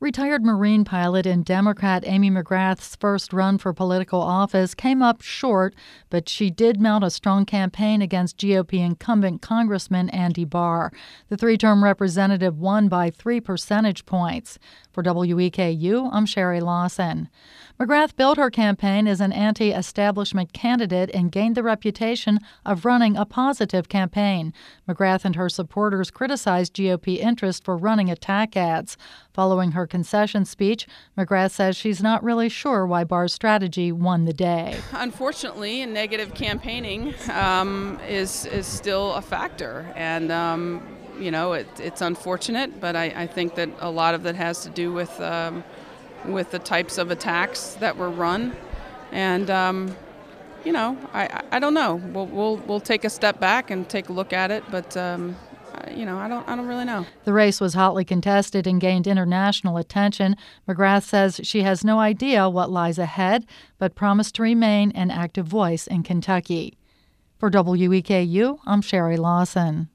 Retired Marine pilot and Democrat Amy McGrath's first run for political office came up short, but she did mount a strong campaign against GOP incumbent Congressman Andy Barr. The three-term representative won by 3 percentage points. For WEKU, I'm Sherry Lawson. McGrath built her campaign as an anti-establishment candidate and gained the reputation of running a positive campaign. McGrath and her supporters criticized GOP interest for running attack ads. Following her concession speech, McGrath says she's not really sure why Barr's strategy won the day. Unfortunately, negative campaigning is still a factor, and it's unfortunate, but I think that a lot of that has to do with the types of attacks that were run, and I don't know. We'll take a step back and take a look at it, but I don't really know. The race was hotly contested and gained international attention. McGrath says she has no idea what lies ahead, but promised to remain an active voice in Kentucky. For WEKU, I'm Sherry Lawson.